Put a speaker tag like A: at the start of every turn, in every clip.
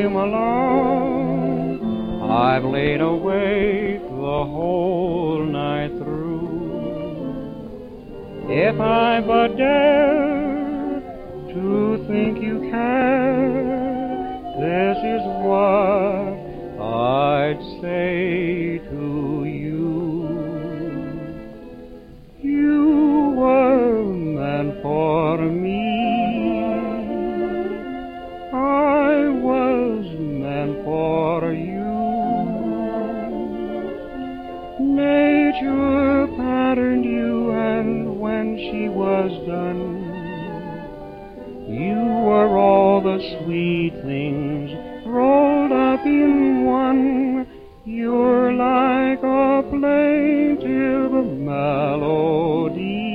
A: came along, I've laid awake the whole night through. If I but dare to think you care, this is what I'd say to you. You were meant for me, I was meant for you. Nature patterned you, and when she was done, you were all the sweet things rolled up in one. You're like a plaintive melody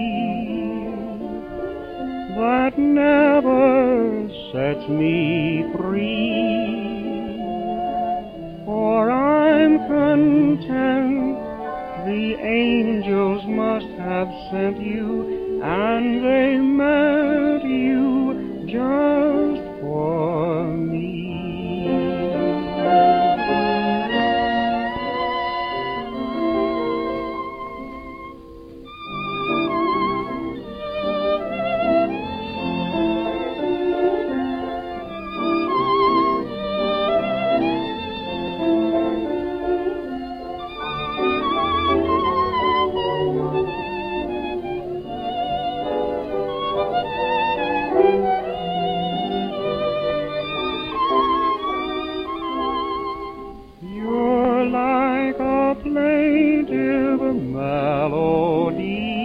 A: that never sets me free. For I'm content the angels must have sent you, and they meant you just for me. Like a plaintive melody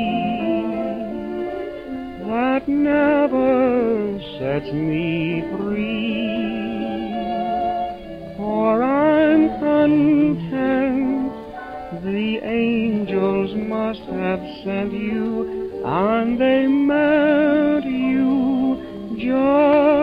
A: that never sets me free. For I'm content the angels must have sent you, and they meant you just